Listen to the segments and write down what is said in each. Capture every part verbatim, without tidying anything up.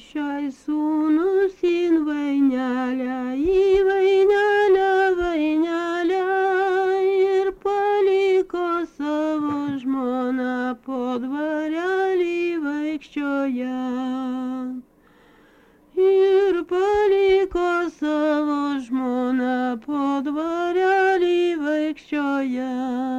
šiai sūnus in vainelę, į vainelę, vainelę, ir paliko savo žmoną po dvarelį vaikščioje. Ir paliko savo žmoną po dvarelį vaikščioje.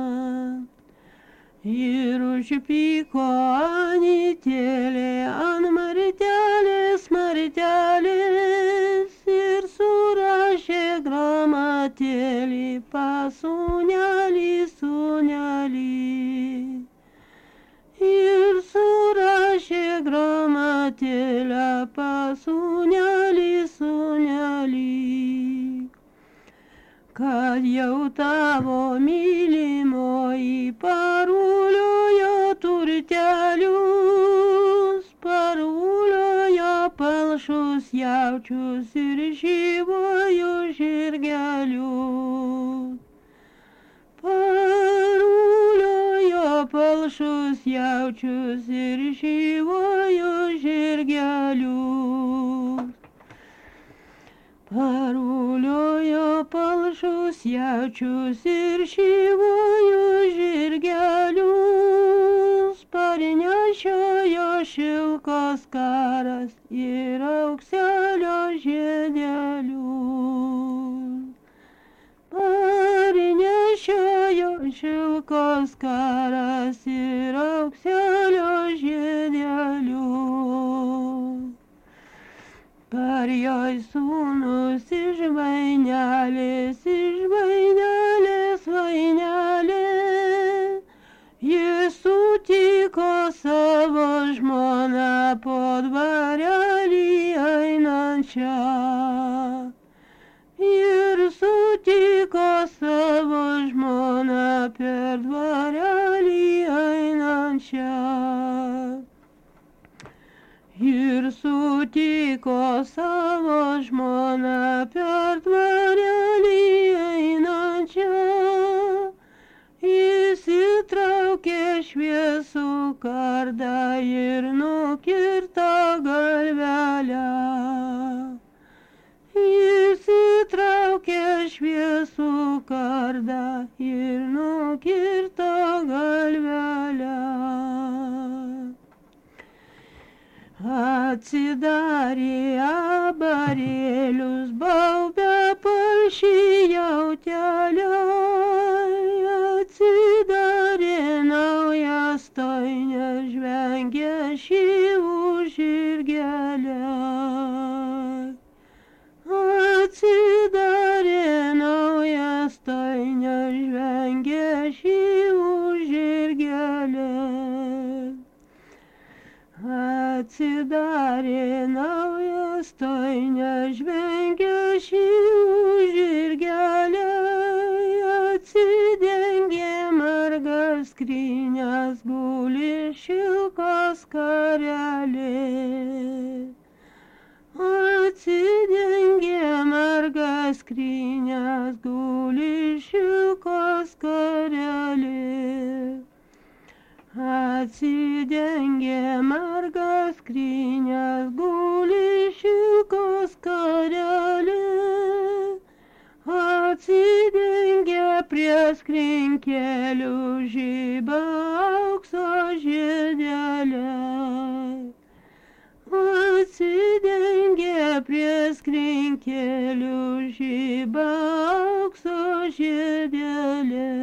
Ir užpyko anytėlė ant martelės, martelės, ir surašė gramatėlį pas sūnelį, sūnelį. Ir surašė gramatėlę pas sūnelį, sūnelį. Kad jau tavo mylimoji paruliojo turtelius, paruliojo palšus jaučius ir žyvuoju žirgelius. Paruliojo palšus jaučius ir žyvuoju žirgelius. Paruliojo palšus jaučius ir žyvuoju žirgelius, parnešiojo šilkos karas ir aukselio žiedelius. Parnešiojo šilkos karas ir aukselio žiedelius. Parjoj sūnus iš vainelės, iš vainelės, vainelė. Jis sutiko savo žmoną po dvarelį einančią. Ir sutiko savo žmoną per dvarelį einančią. Ir sutiko savo žmoną per dvarelį einančią. Jis įtraukė šviesų kardą ir nukirto galvelę. Jis įtraukė šviesų kardą ir nukirto galvelę. Atsidarė abarėlius, baubė palšį jauteliai. Atsidarė naują stojnę, žvengė šyvų žirgelę. Atsidarė naują stojnę, žvengė šyvų žirgelę. Atsidarė naują stojnę, žvengė šyvų žirgelę. Atsidengė margas skrynias, guli šilkos karelė. Atsidengė margas skrynias, guli šilkos karelė. Atsidengė margas skrynias, guli šilkos karelė. Atsidengė prie skrynkelių, žiba aukso žiedeliai. Atsidengė prie skrynkelių, žiba aukso žiedeliai.